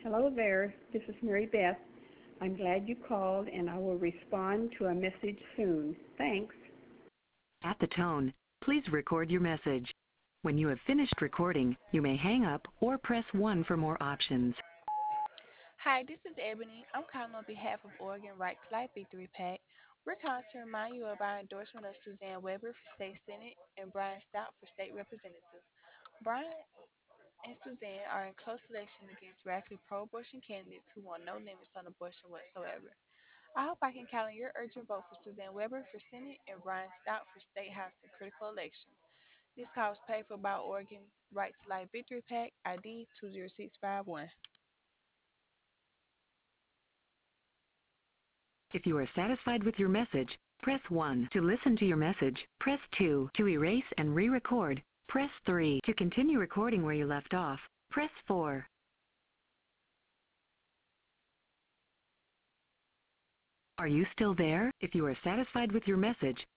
Hello there, this is Mary Beth. I'm glad you called and I will respond to a message soon. Thanks. At the tone, please record your message. When you have finished recording, you may hang up or press 1 for more options. Hi, this is Ebony. I'm calling on behalf of Oregon Right to Life Victory PAC. We're calling to remind you of our endorsement of Suzanne Weber for State Senate and Brian Stout for State Representative. Brian and Suzanne are in close election against radically pro-abortion candidates who want no limits on abortion whatsoever. I hope I can count on your urgent vote for Suzanne Weber for Senate and Brian Stout for State House in critical elections. This call was paid for by Oregon Right to Life Victory PAC, ID 20651. If you are satisfied with your message, press 1. To listen to your message, press 2. To erase and re-record, press 3. To continue recording where you left off, press 4. Are you still there? If you are satisfied with your message,